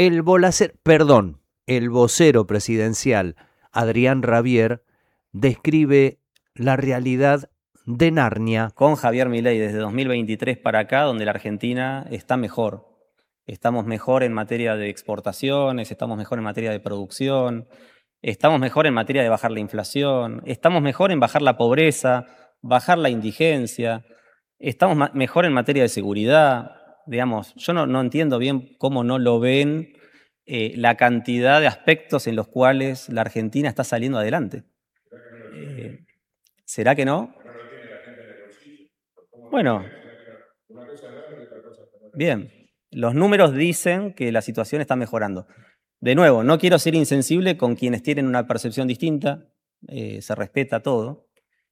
El vocero presidencial, Adrián Rabier, describe la realidad de Narnia. Con Javier Milei desde 2023 para acá, donde la Argentina está mejor. Estamos mejor en materia de exportaciones, estamos mejor en materia de producción, estamos mejor en materia de bajar la inflación, estamos mejor en bajar la pobreza, bajar la indigencia, estamos mejor en materia de seguridad. Digamos, yo no entiendo bien cómo no lo ven la cantidad de aspectos en los cuales la Argentina está saliendo adelante. ¿Será que no? Bueno, bien, los números dicen que la situación está mejorando. De nuevo, no quiero ser insensible con quienes tienen una percepción distinta, se respeta todo,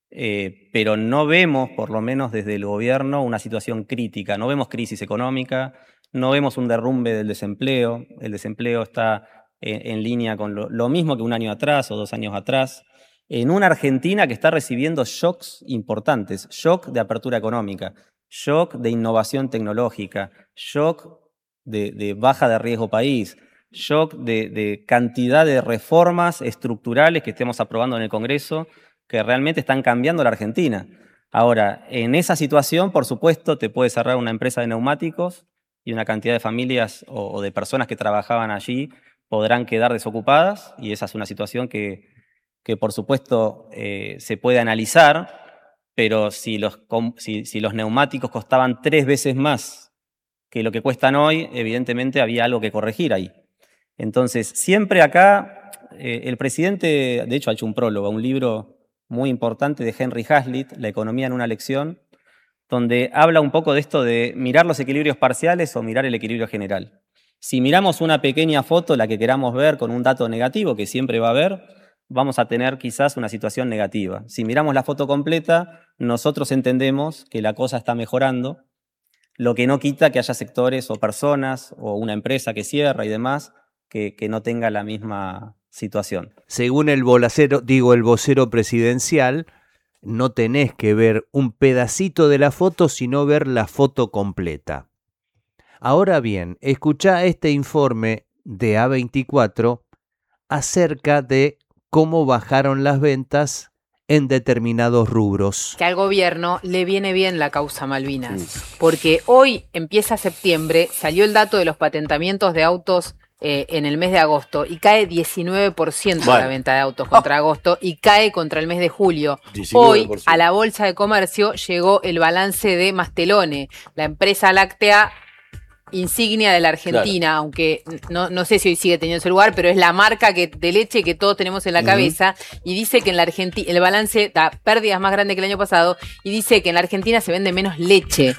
pero no vemos, por lo menos desde el gobierno, una situación crítica. No vemos crisis económica, no vemos un derrumbe del desempleo. El desempleo está en línea con lo mismo que un año atrás o 2 años atrás. En una Argentina que está recibiendo shocks importantes, shock de apertura económica, shock de innovación tecnológica, shock de baja de riesgo país, shock de cantidad de reformas estructurales que estemos aprobando en el Congreso que realmente están cambiando la Argentina. Ahora, en esa situación, por supuesto, te puede cerrar una empresa de neumáticos y una cantidad de familias o de personas que trabajaban allí podrán quedar desocupadas, y esa es una situación que por supuesto se puede analizar, pero si los neumáticos costaban 3 veces más que lo que cuestan hoy, evidentemente había algo que corregir ahí. Entonces, siempre acá, el presidente, de hecho, ha hecho un prólogo, un libro muy importante de Henry Hazlitt, La economía en una lección, donde habla un poco de esto de mirar los equilibrios parciales o mirar el equilibrio general. Si miramos una pequeña foto, la que queramos ver, con un dato negativo, que siempre va a haber, vamos a tener quizás una situación negativa. Si miramos la foto completa, nosotros entendemos que la cosa está mejorando, lo que no quita que haya sectores o personas o una empresa que cierra y demás que no tenga la misma situación. Según el vocero presidencial, no tenés que ver un pedacito de la foto, sino ver la foto completa. Ahora bien, escuchá este informe de A24 acerca de cómo bajaron las ventas en determinados rubros. Que al gobierno le viene bien la causa Malvinas, porque hoy empieza septiembre, salió el dato de los patentamientos de autos en el mes de agosto y cae 19% la venta de autos contra agosto y cae contra el mes de julio. 19%. Hoy a la Bolsa de Comercio llegó el balance de Mastelone, la empresa láctea insignia de la Argentina, claro. Aunque no sé si hoy sigue teniendo ese lugar, pero es la marca de leche que todos tenemos en la cabeza, y dice que en la Argentina el balance da pérdidas más grandes que el año pasado, y dice que en la Argentina se vende menos leche.